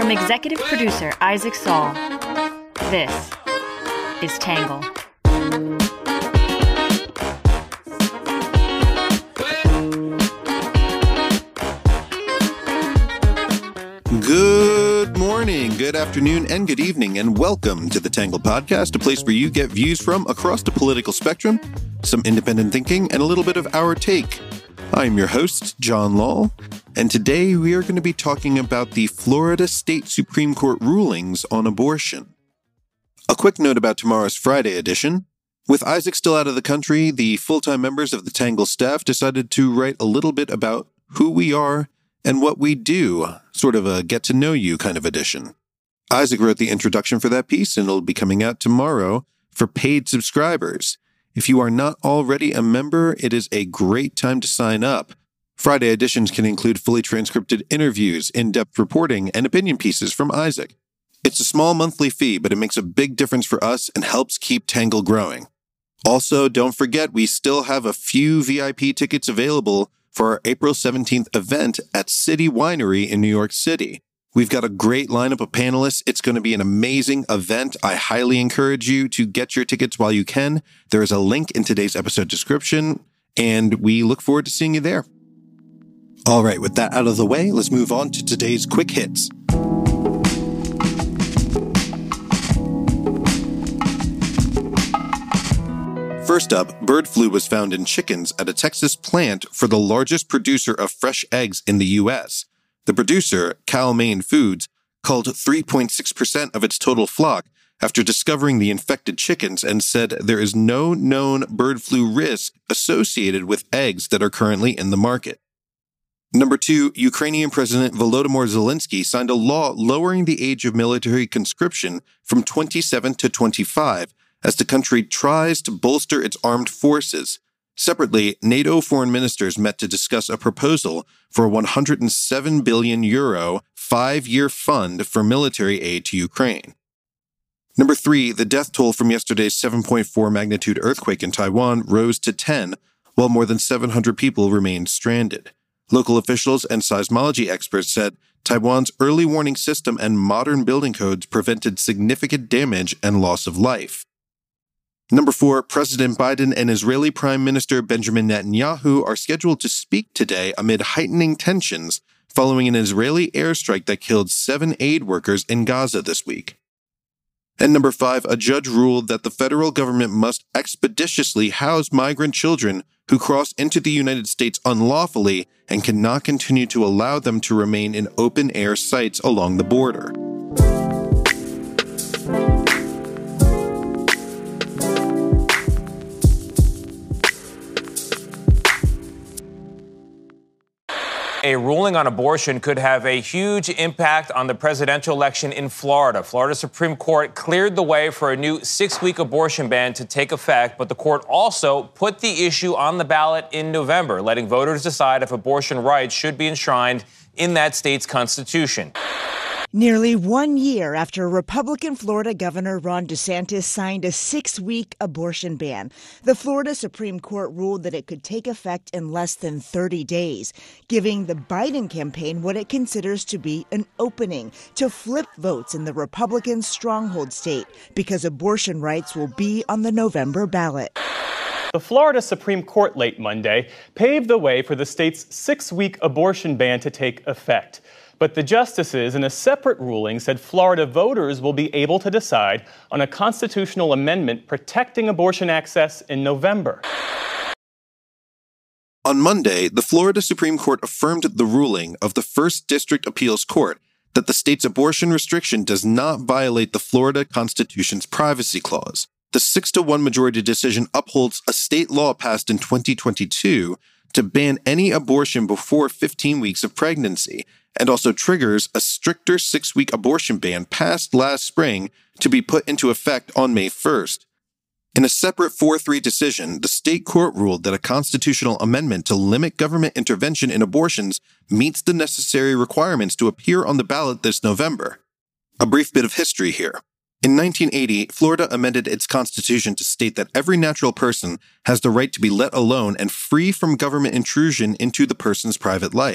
From executive producer Isaac Saul, this is Tangle. Good morning, good afternoon, and good evening, and welcome to the Tangle Podcast, a place where you get views from across the political spectrum, some independent thinking, and a little bit of our take. I'm your host, John Law, and today we are going to be talking about the Florida State Supreme Court rulings on abortion. A quick note about tomorrow's Friday edition. With Isaac still out of the country, the full-time members of the Tangle staff decided to write a little bit about who we are and what we do, sort of a get-to-know-you kind of edition. Isaac wrote the introduction for that piece, and it'll be coming out tomorrow for paid subscribers. If you are not already a member, it is a great time to sign up. Friday editions can include fully transcribed interviews, in-depth reporting, and opinion pieces from Isaac. It's a small monthly fee, but it makes a big difference for us and helps keep Tangle growing. Also, don't forget, we still have a few VIP tickets available for our April 17th event at City Winery in New York City. We've got a great lineup of panelists. It's going to be an amazing event. I highly encourage you to get your tickets while you can. There is a link in today's episode description, and we look forward to seeing you there. All right, with that out of the way, let's move on to today's quick hits. First up, bird flu was found in chickens at a Texas plant for the largest producer of fresh eggs in the U.S. The producer, Cal-Maine Foods, culled 3.6% of its total flock after discovering the infected chickens and said there is no known bird flu risk associated with eggs that are currently in the market. Number 2, Ukrainian President Volodymyr Zelensky signed a law lowering the age of military conscription from 27 to 25 as the country tries to bolster its armed forces. Separately, NATO foreign ministers met to discuss a proposal for a €107 billion 5-year fund for military aid to Ukraine. Number 3, the death toll from yesterday's 7.4 magnitude earthquake in Taiwan rose to 10, while more than 700 people remained stranded. Local officials and seismology experts said Taiwan's early warning system and modern building codes prevented significant damage and loss of life. Number 4, President Biden and Israeli Prime Minister Benjamin Netanyahu are scheduled to speak today amid heightening tensions following an Israeli airstrike that killed 7 aid workers in Gaza this week. And number 5, a judge ruled that the federal government must expeditiously house migrant children who cross into the United States unlawfully and cannot continue to allow them to remain in open-air sites along the border. A ruling on abortion could have a huge impact on the presidential election in Florida. Florida Supreme Court cleared the way for a new 6-week abortion ban to take effect, but the court also put the issue on the ballot in November, letting voters decide if abortion rights should be enshrined in that state's constitution. Nearly 1 year after Republican Florida Governor Ron DeSantis signed a 6-week abortion ban, the Florida Supreme Court ruled that it could take effect in less than 30 days, giving the Biden campaign what it considers to be an opening to flip votes in the Republican stronghold state, because abortion rights will be on the November ballot. The Florida Supreme Court late Monday paved the way for the state's 6-week abortion ban to take effect. But the justices, in a separate ruling, said Florida voters will be able to decide on a constitutional amendment protecting abortion access in November. On Monday, the Florida Supreme Court affirmed the ruling of the First District Appeals Court that the state's abortion restriction does not violate the Florida Constitution's privacy clause. The 6-1 majority decision upholds a state law passed in 2022 to ban any abortion before 15 weeks of pregnancy, and also triggers a stricter 6-week abortion ban passed last spring to be put into effect on May 1st. In a separate 4-3 decision, the state court ruled that a constitutional amendment to limit government intervention in abortions meets the necessary requirements to appear on the ballot this November. A brief bit of history here. In 1980, Florida amended its constitution to state that every natural person has the right to be let alone and free from government intrusion into the person's private life.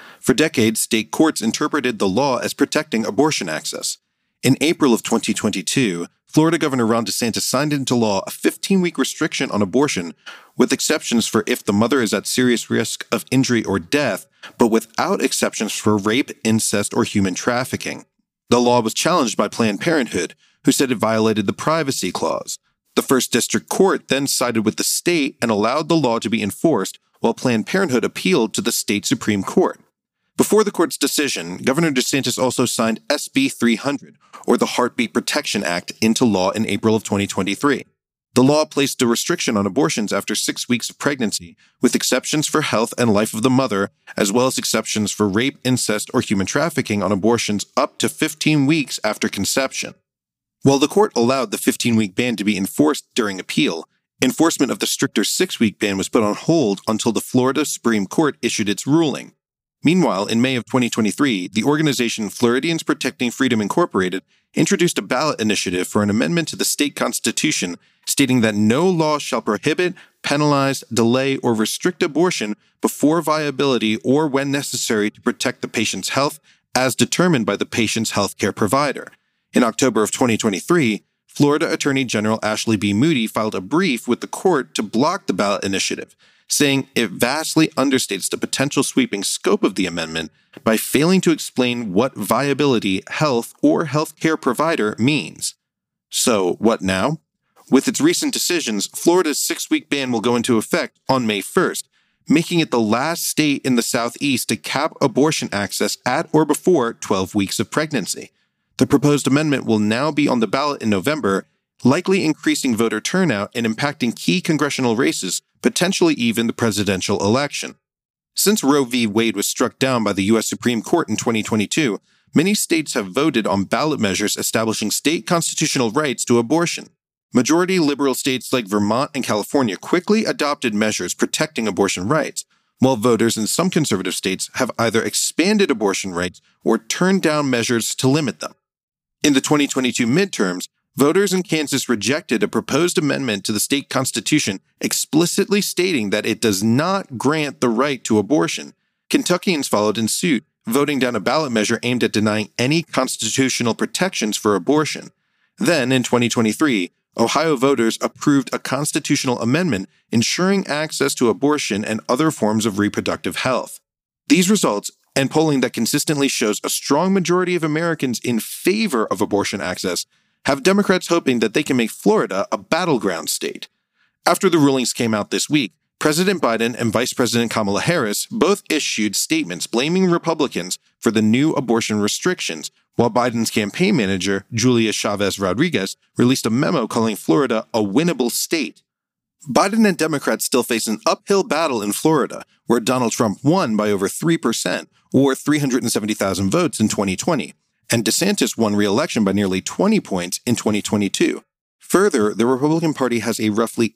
For decades, state courts interpreted the law as protecting abortion access. In April of 2022, Florida Governor Ron DeSantis signed into law a 15-week restriction on abortion, with exceptions for if the mother is at serious risk of injury or death, but without exceptions for rape, incest, or human trafficking. The law was challenged by Planned Parenthood, who said it violated the Privacy Clause. The First District Court then sided with the state and allowed the law to be enforced, while Planned Parenthood appealed to the state Supreme Court. Before the court's decision, Governor DeSantis also signed SB 300, or the Heartbeat Protection Act, into law in April of 2023. The law placed a restriction on abortions after 6 weeks of pregnancy, with exceptions for health and life of the mother, as well as exceptions for rape, incest, or human trafficking on abortions up to 15 weeks after conception. While the court allowed the 15-week ban to be enforced during appeal, enforcement of the stricter 6-week ban was put on hold until the Florida Supreme Court issued its ruling. Meanwhile, in May of 2023, the organization Floridians Protecting Freedom Incorporated introduced a ballot initiative for an amendment to the state constitution stating that no law shall prohibit, penalize, delay, or restrict abortion before viability or when necessary to protect the patient's health as determined by the patient's healthcare provider. In October of 2023, Florida Attorney General Ashley B. Moody filed a brief with the court to block the ballot initiative, saying it vastly understates the potential sweeping scope of the amendment by failing to explain what viability, health, or healthcare provider means. So, what now? With its recent decisions, Florida's 6-week ban will go into effect on May 1st, making it the last state in the Southeast to cap abortion access at or before 12 weeks of pregnancy. The proposed amendment will now be on the ballot in November, likely increasing voter turnout and impacting key congressional races, potentially even the presidential election. Since Roe v. Wade was struck down by the U.S. Supreme Court in 2022, many states have voted on ballot measures establishing state constitutional rights to abortion. Majority liberal states like Vermont and California quickly adopted measures protecting abortion rights, while voters in some conservative states have either expanded abortion rights or turned down measures to limit them. In the 2022 midterms, voters in Kansas rejected a proposed amendment to the state constitution explicitly stating that it does not grant the right to abortion. Kentuckians followed in suit, voting down a ballot measure aimed at denying any constitutional protections for abortion. Then, in 2023, Ohio voters approved a constitutional amendment ensuring access to abortion and other forms of reproductive health. These results, and polling that consistently shows a strong majority of Americans in favor of abortion access, have Democrats hoping that they can make Florida a battleground state. After the rulings came out this week, President Biden and Vice President Kamala Harris both issued statements blaming Republicans for the new abortion restrictions, while Biden's campaign manager, Julia Chavez Rodriguez, released a memo calling Florida a winnable state. Biden and Democrats still face an uphill battle in Florida, where Donald Trump won by over 3%, or 370,000 votes in 2020, and DeSantis won re-election by nearly 20 points in 2022. Further, the Republican Party has a roughly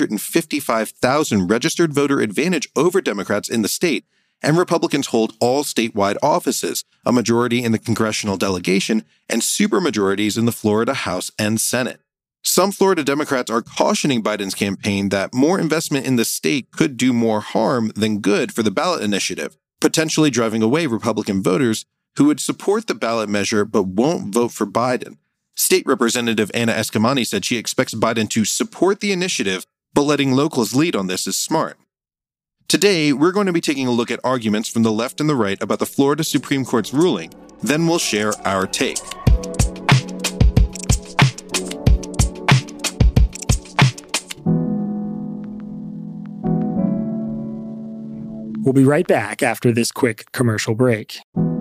855,000 registered voter advantage over Democrats in the state, and Republicans hold all statewide offices, a majority in the congressional delegation, and supermajorities in the Florida House and Senate. Some Florida Democrats are cautioning Biden's campaign that more investment in the state could do more harm than good for the ballot initiative, potentially driving away Republican voters who would support the ballot measure but won't vote for Biden. State Representative Anna Eskamani said she expects Biden to support the initiative, but letting locals lead on this is smart. Today, we're going to be taking a look at arguments from the left and the right about the Florida Supreme Court's ruling. Then we'll share our take. We'll be right back after this quick commercial break.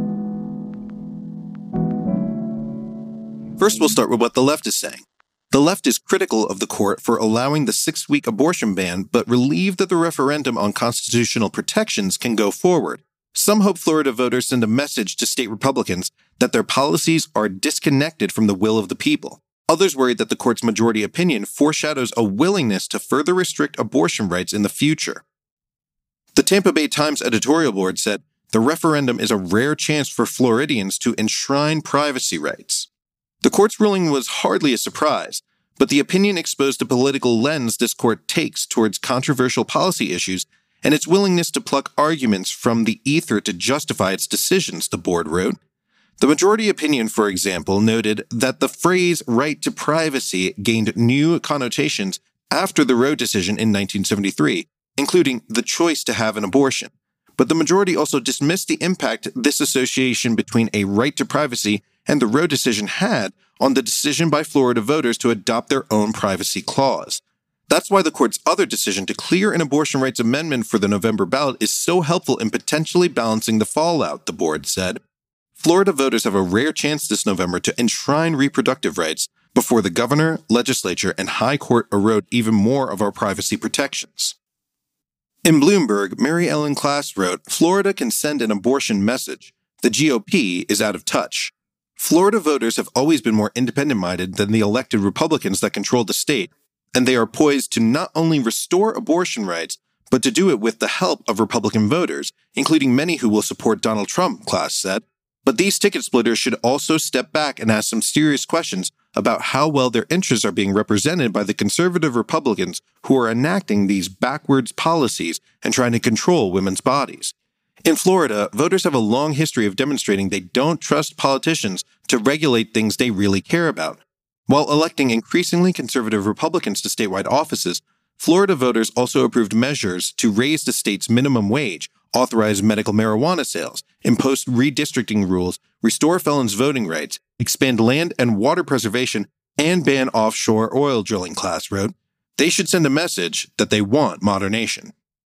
First, we'll start with what the left is saying. The left is critical of the court for allowing the 6-week abortion ban, but relieved that the referendum on constitutional protections can go forward. Some hope Florida voters send a message to state Republicans that their policies are disconnected from the will of the people. Others worry that the court's majority opinion foreshadows a willingness to further restrict abortion rights in the future. The Tampa Bay Times editorial board said, the referendum is a rare chance for Floridians to enshrine privacy rights. The court's ruling was hardly a surprise, but the opinion exposed a political lens this court takes towards controversial policy issues and its willingness to pluck arguments from the ether to justify its decisions, the board wrote. The majority opinion, for example, noted that the phrase right to privacy gained new connotations after the Roe decision in 1973, including the choice to have an abortion. But the majority also dismissed the impact this association between a right to privacy and the Roe decision had on the decision by Florida voters to adopt their own privacy clause. That's why the court's other decision to clear an abortion rights amendment for the November ballot is so helpful in potentially balancing the fallout, the board said. Florida voters have a rare chance this November to enshrine reproductive rights before the governor, legislature, and high court erode even more of our privacy protections. In Bloomberg, Mary Ellen Klass wrote, Florida can send an abortion message. The GOP is out of touch. Florida voters have always been more independent-minded than the elected Republicans that control the state, and they are poised to not only restore abortion rights, but to do it with the help of Republican voters, including many who will support Donald Trump, Klass said. But these ticket splitters should also step back and ask some serious questions about how well their interests are being represented by the conservative Republicans who are enacting these backwards policies and trying to control women's bodies. In Florida, voters have a long history of demonstrating they don't trust politicians to regulate things they really care about. While electing increasingly conservative Republicans to statewide offices, Florida voters also approved measures to raise the state's minimum wage, authorize medical marijuana sales, impose redistricting rules, restore felons' voting rights, expand land and water preservation, and ban offshore oil drilling, Klass wrote. They should send a message that they want modernation.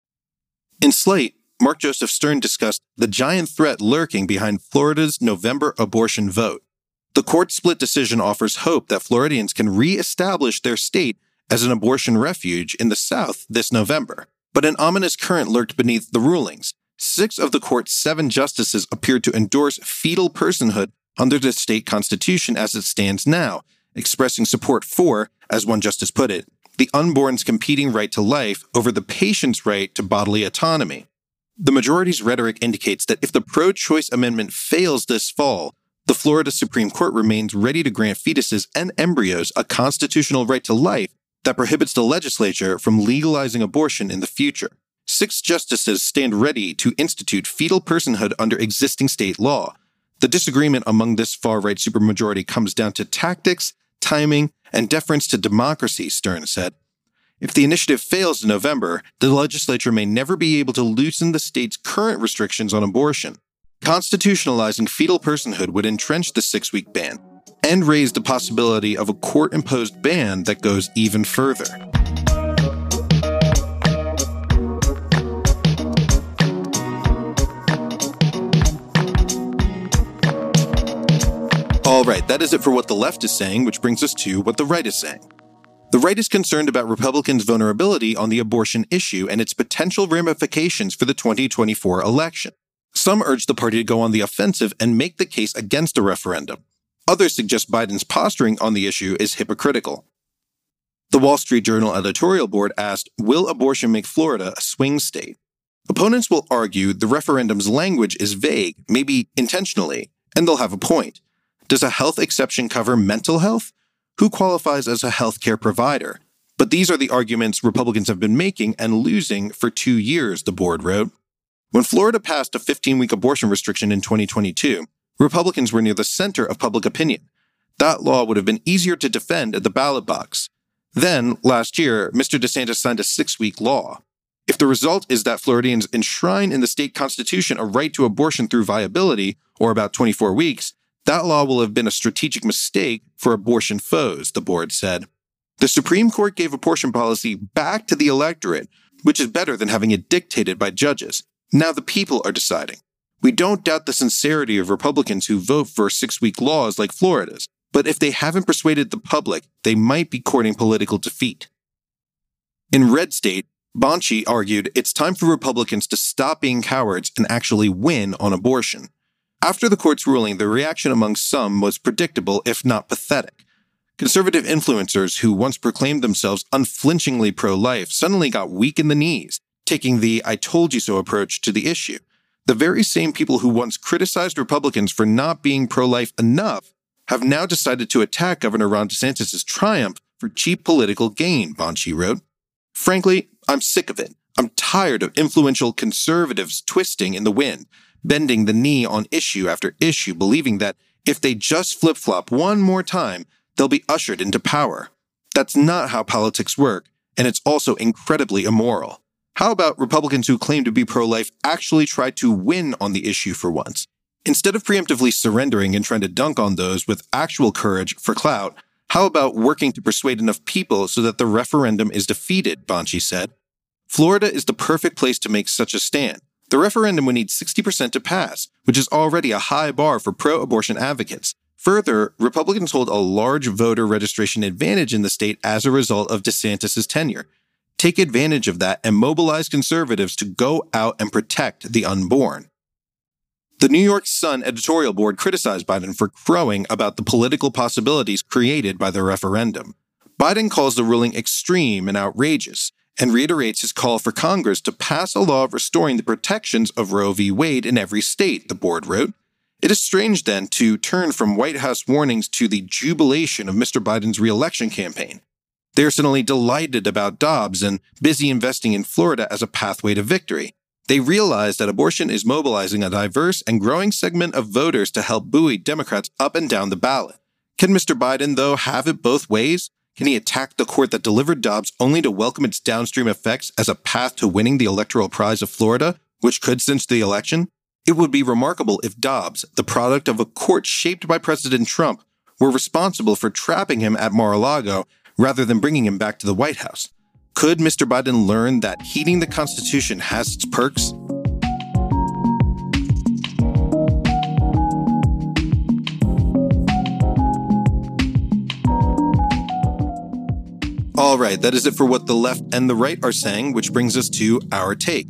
In Slate, Mark Joseph Stern discussed the giant threat lurking behind Florida's November abortion vote. The court split decision offers hope that Floridians can re-establish their state as an abortion refuge in the South this November. But an ominous current lurked beneath the rulings. 6 of the court's 7 justices appeared to endorse fetal personhood under the state constitution as it stands now, expressing support for, as one justice put it, the unborn's competing right to life over the patient's right to bodily autonomy. The majority's rhetoric indicates that if the pro-choice amendment fails this fall, the Florida Supreme Court remains ready to grant fetuses and embryos a constitutional right to life that prohibits the legislature from legalizing abortion in the future. 6 justices stand ready to institute fetal personhood under existing state law. The disagreement among this far-right supermajority comes down to tactics, timing, and deference to democracy, Stern said. If the initiative fails in November, the legislature may never be able to loosen the state's current restrictions on abortion. Constitutionalizing fetal personhood would entrench the 6-week ban and raise the possibility of a court-imposed ban that goes even further. All right, that is it for what the left is saying, which brings us to what the right is saying. The right is concerned about Republicans' vulnerability on the abortion issue and its potential ramifications for the 2024 election. Some urge the party to go on the offensive and make the case against a referendum. Others suggest Biden's posturing on the issue is hypocritical. The Wall Street Journal editorial board asked, will abortion make Florida a swing state? Opponents will argue the referendum's language is vague, maybe intentionally, and they'll have a point. Does a health exception cover mental health? Who qualifies as a healthcare provider? But these are the arguments Republicans have been making and losing for 2 years, the board wrote. When Florida passed a 15-week abortion restriction in 2022, Republicans were near the center of public opinion. That law would have been easier to defend at the ballot box. Then, last year, Mr. DeSantis signed a 6-week law. If the result is that Floridians enshrine in the state constitution a right to abortion through viability, or about 24 weeks, that law will have been a strategic mistake for abortion foes, the board said. The Supreme Court gave abortion policy back to the electorate, which is better than having it dictated by judges. Now the people are deciding. We don't doubt the sincerity of Republicans who vote for 6-week laws like Florida's, but if they haven't persuaded the public, they might be courting political defeat. In Red State, Bonci argued it's time for Republicans to stop being cowards and actually win on abortion. After the court's ruling, the reaction among some was predictable, if not pathetic. Conservative influencers who once proclaimed themselves unflinchingly pro-life suddenly got weak in the knees, taking the I told you so approach to the issue. The very same people who once criticized Republicans for not being pro-life enough have now decided to attack Governor Ron DeSantis' triumph for cheap political gain, Bonci wrote. Frankly, I'm sick of it. I'm tired of influential conservatives twisting in the wind, bending the knee on issue after issue, believing that if they just flip-flop one more time, they'll be ushered into power. That's not how politics work, and it's also incredibly immoral. How about Republicans who claim to be pro-life actually try to win on the issue for once? Instead of preemptively surrendering and trying to dunk on those with actual courage for clout, how about working to persuade enough people so that the referendum is defeated, Bonchie said. Florida is the perfect place to make such a stand. The referendum would need 60% to pass, which is already a high bar for pro-abortion advocates. Further, Republicans hold a large voter registration advantage in the state as a result of DeSantis' tenure. Take advantage of that and mobilize conservatives to go out and protect the unborn. The New York Sun editorial board criticized Biden for crowing about the political possibilities created by the referendum. Biden calls the ruling extreme and outrageous, and reiterates his call for Congress to pass a law restoring the protections of Roe v. Wade in every state, the board wrote. It is strange, then, to turn from White House warnings to the jubilation of Mr. Biden's re-election campaign. They are suddenly delighted about Dobbs and busy investing in Florida as a pathway to victory. They realize that abortion is mobilizing a diverse and growing segment of voters to help buoy Democrats up and down the ballot. Can Mr. Biden, though, have it both ways? Can he attack the court that delivered Dobbs only to welcome its downstream effects as a path to winning the electoral prize of Florida, which could cinch the election? It would be remarkable if Dobbs, the product of a court shaped by President Trump, were responsible for trapping him at Mar-a-Lago rather than bringing him back to the White House. Could Mr. Biden learn that heeding the Constitution has its perks? All right, that is it for what the left and the right are saying, which brings us to our take.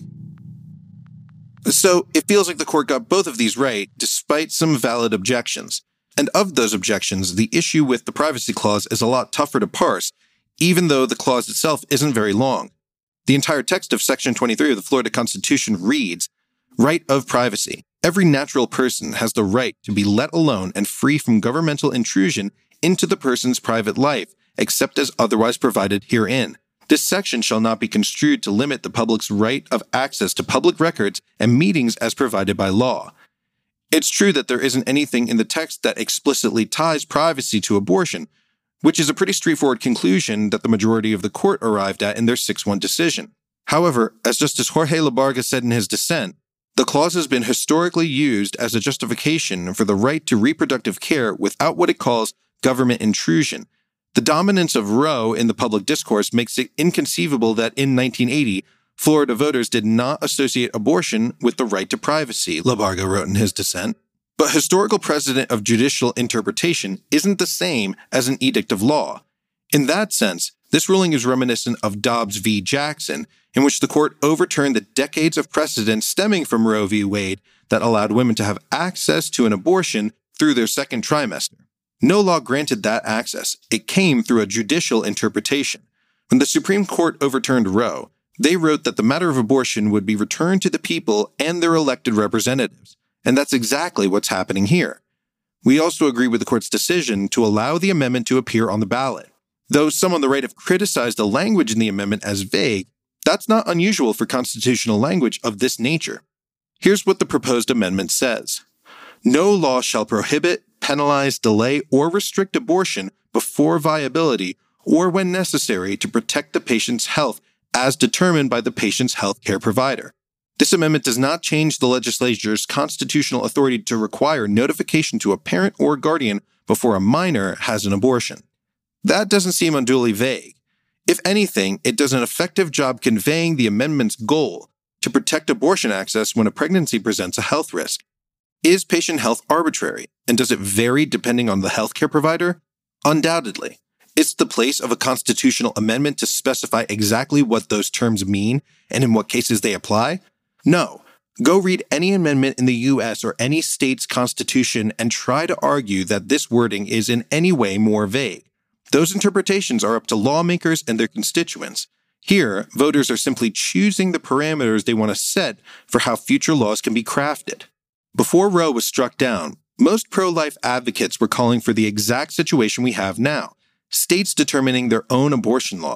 So it feels like the court got both of these right, despite some valid objections. And of those objections, the issue with the privacy clause is a lot tougher to parse, even though the clause itself isn't very long. The entire text of Section 23 of the Florida Constitution reads, "Right of privacy. Every natural person has the right to be let alone and free from governmental intrusion into the person's private life, except as otherwise provided herein. This section shall not be construed to limit the public's right of access to public records and meetings as provided by law." It's true that there isn't anything in the text that explicitly ties privacy to abortion, which is a pretty straightforward conclusion that the majority of the court arrived at in their 6-1 decision. However, as Justice Jorge Labarga said in his dissent, the clause has been historically used as a justification for the right to reproductive care without what it calls government intrusion. The dominance of Roe in the public discourse makes it inconceivable that in 1980, Florida voters did not associate abortion with the right to privacy, Labarga wrote in his dissent. But historical precedent of judicial interpretation isn't the same as an edict of law. In that sense, this ruling is reminiscent of Dobbs v. Jackson, in which the court overturned the decades of precedent stemming from Roe v. Wade that allowed women to have access to an abortion through their second trimester. No law granted that access. It came through a judicial interpretation. When the Supreme Court overturned Roe, they wrote that the matter of abortion would be returned to the people and their elected representatives. And that's exactly what's happening here. We also agree with the court's decision to allow the amendment to appear on the ballot. Though some on the right have criticized the language in the amendment as vague, that's not unusual for constitutional language of this nature. Here's what the proposed amendment says. No law shall prohibit, penalize, delay, or restrict abortion before viability or when necessary to protect the patient's health as determined by the patient's health care provider. This amendment does not change the legislature's constitutional authority to require notification to a parent or guardian before a minor has an abortion. That doesn't seem unduly vague. If anything, it does an effective job conveying the amendment's goal to protect abortion access when a pregnancy presents a health risk. Is patient health arbitrary, and does it vary depending on the healthcare provider? Undoubtedly. It's the place of a constitutional amendment to specify exactly what those terms mean and in what cases they apply? No. Go read any amendment in the U.S. or any state's constitution and try to argue that this wording is in any way more vague. Those interpretations are up to lawmakers and their constituents. Here, voters are simply choosing the parameters they want to set for how future laws can be crafted. Before Roe was struck down, most pro-life advocates were calling for the exact situation we have now, states determining their own abortion laws.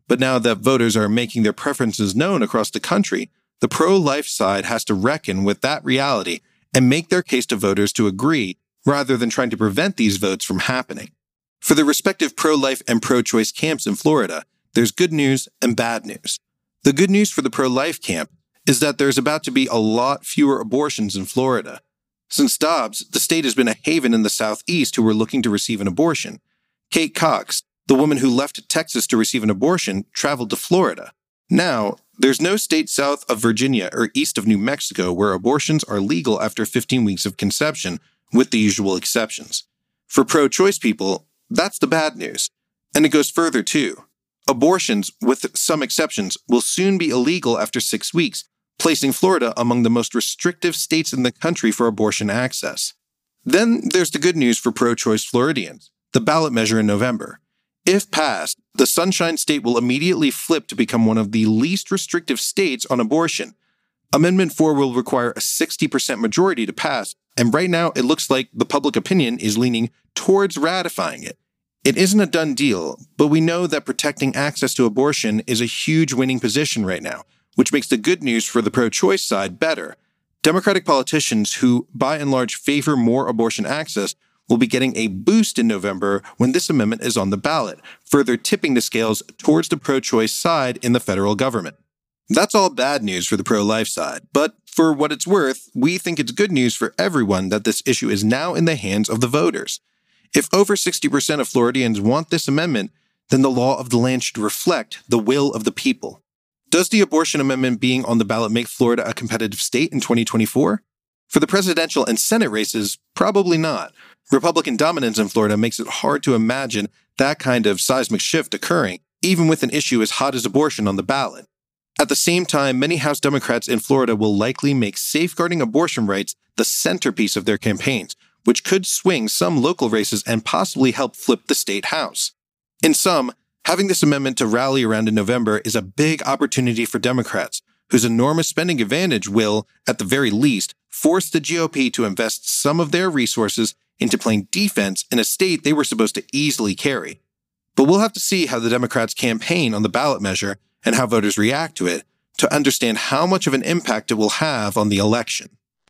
But now that voters are making their preferences known across the country, the pro-life side has to reckon with that reality and make their case to voters to agree, rather than trying to prevent these votes from happening. For the respective pro-life and pro-choice camps in Florida, there's good news and bad news. The good news for the pro-life camp is that there's about to be a lot fewer abortions in Florida. Since Dobbs, the state has been a haven in the Southeast who were looking to receive an abortion. Kate Cox, the woman who left Texas to receive an abortion, traveled to Florida. Now, there's no state south of Virginia or east of New Mexico where abortions are legal after 15 weeks of conception, with the usual exceptions. For pro-choice people, that's the bad news. And it goes further too. Abortions, with some exceptions, will soon be illegal after 6 weeks, placing Florida among the most restrictive states in the country for abortion access. Then there's the good news for pro-choice Floridians, the ballot measure in November. If passed, the Sunshine State will immediately flip to become one of the least restrictive states on abortion. Amendment 4 will require a 60% majority to pass, and right now it looks like the public opinion is leaning towards ratifying it. It isn't a done deal, but we know that protecting access to abortion is a huge winning position right now, which makes the good news for the pro-choice side better. Democratic politicians who, by and large, favor more abortion access will be getting a boost in November when this amendment is on the ballot, further tipping the scales towards the pro-choice side in the federal government. That's all bad news for the pro-life side, but for what it's worth, we think it's good news for everyone that this issue is now in the hands of the voters. If over 60% of Floridians want this amendment, then the law of the land should reflect the will of the people. Does the abortion amendment being on the ballot make Florida a competitive state in 2024? For the presidential and Senate races, probably not. Republican dominance in Florida makes it hard to imagine that kind of seismic shift occurring, even with an issue as hot as abortion on the ballot. At the same time, many House Democrats in Florida will likely make safeguarding abortion rights the centerpiece of their campaigns, which could swing some local races and possibly help flip the state House. In sum, having this amendment to rally around in November is a big opportunity for Democrats, whose enormous spending advantage will, at the very least, force the GOP to invest some of their resources into playing defense in a state they were supposed to easily carry. But we'll have to see how the Democrats campaign on the ballot measure and how voters react to it to understand how much of an impact it will have on the election.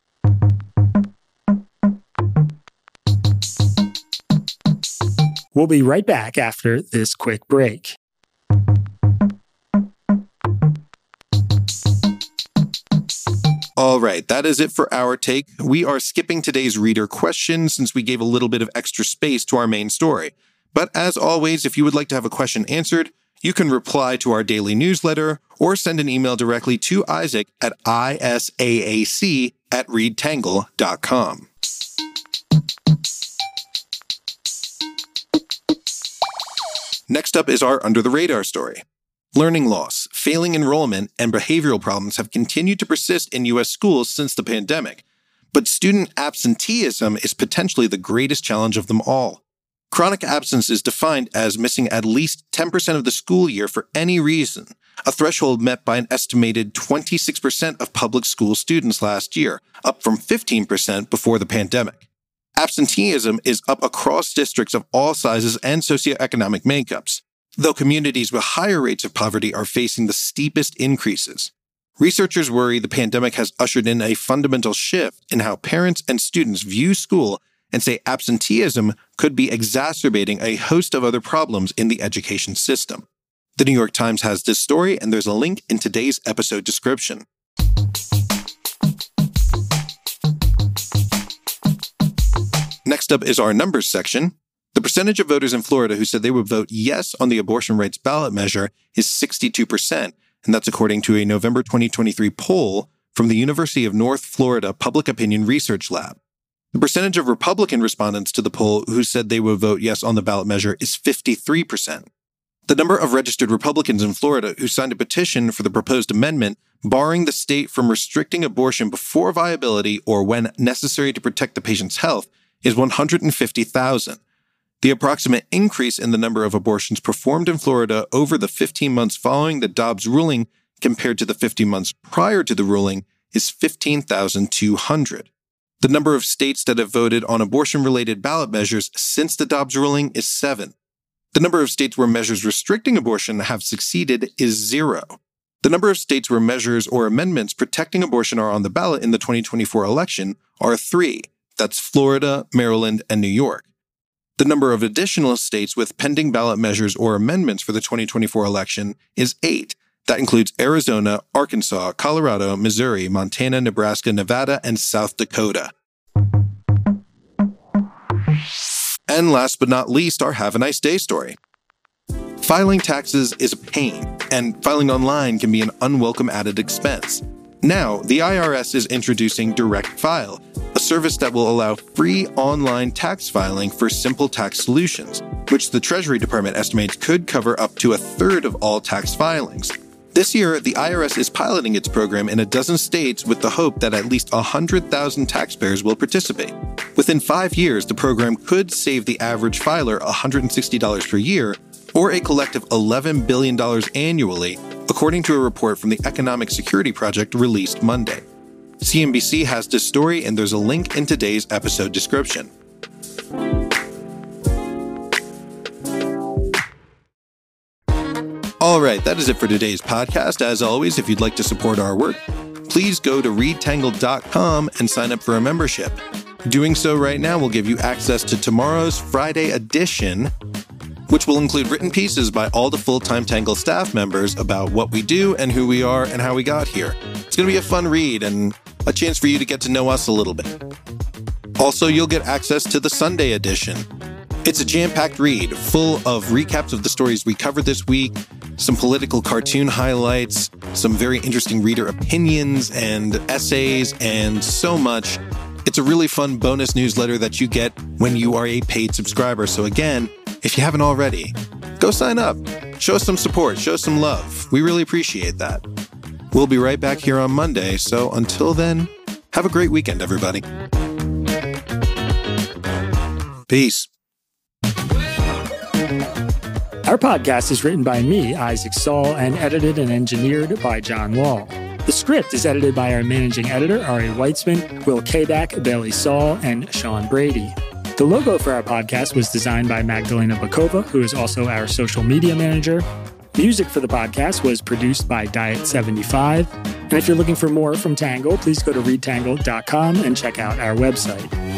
We'll be right back after this quick break. All right, that is it for our take. We are skipping today's reader question since we gave a little bit of extra space to our main story. But as always, if you would like to have a question answered, you can reply to our daily newsletter or send an email directly to Isaac at isaac@readtangle.com. Next up is our Under the Radar story. Learning loss, failing enrollment, and behavioral problems have continued to persist in U.S. schools since the pandemic, but student absenteeism is potentially the greatest challenge of them all. Chronic absence is defined as missing at least 10% of the school year for any reason, a threshold met by an estimated 26% of public school students last year, up from 15% before the pandemic. Absenteeism is up across districts of all sizes and socioeconomic makeups, though communities with higher rates of poverty are facing the steepest increases. Researchers worry the pandemic has ushered in a fundamental shift in how parents and students view school and say absenteeism could be exacerbating a host of other problems in the education system. The New York Times has this story, and there's a link in today's episode description. Next up is our numbers section. The percentage of voters in Florida who said they would vote yes on the abortion rights ballot measure is 62%, and that's according to a November 2023 poll from the University of North Florida Public Opinion Research Lab. The percentage of Republican respondents to the poll who said they would vote yes on the ballot measure is 53%. The number of registered Republicans in Florida who signed a petition for the proposed amendment barring the state from restricting abortion before viability or when necessary to protect the patient's health is 150,000. The approximate increase in the number of abortions performed in Florida over the 15 months following the Dobbs ruling compared to the 15 months prior to the ruling is 15,200. The number of states that have voted on abortion-related ballot measures since the Dobbs ruling is 7. The number of states where measures restricting abortion have succeeded is 0. The number of states where measures or amendments protecting abortion are on the ballot in the 2024 election are 3. That's Florida, Maryland, and New York. The number of additional states with pending ballot measures or amendments for the 2024 election is 8. That includes Arizona, Arkansas, Colorado, Missouri, Montana, Nebraska, Nevada, and South Dakota. And last but not least, our Have a Nice Day story. Filing taxes is a pain, and filing online can be an unwelcome added expense. Now, the IRS is introducing Direct File, a service that will allow free online tax filing for simple tax solutions, which the Treasury Department estimates could cover up to a third of all tax filings. This year, the IRS is piloting its program in a dozen states with the hope that at least 100,000 taxpayers will participate. Within 5 years, the program could save the average filer $160 per year, or a collective $11 billion annually, according to a report from the Economic Security Project released Monday. CNBC has this story, and there's a link in today's episode description. All right, that is it for today's podcast. As always, if you'd like to support our work, please go to readtangled.com and sign up for a membership. Doing so right now will give you access to tomorrow's Friday edition, which will include written pieces by all the full-time Tangle staff members about what we do and who we are and how we got here. It's going to be a fun read and a chance for you to get to know us a little bit. Also, you'll get access to the Sunday edition. It's a jam-packed read full of recaps of the stories we covered this week, some political cartoon highlights, some very interesting reader opinions and essays, and so much. It's a really fun bonus newsletter that you get when you are a paid subscriber. So again, if you haven't already, go sign up. Show us some support. Show us some love. We really appreciate that. We'll be right back here on Monday. So until then, have a great weekend, everybody. Peace. Our podcast is written by me, Isaac Saul, and edited and engineered by John Wall. The script is edited by our managing editor, Ari Weitzman, Will Kabak, Bailey Saul, and Sean Brady. The logo for our podcast was designed by Magdalena Bakova, who is also our social media manager. Music for the podcast was produced by Diet75. And if you're looking for more from Tangle, please go to readtangle.com and check out our website.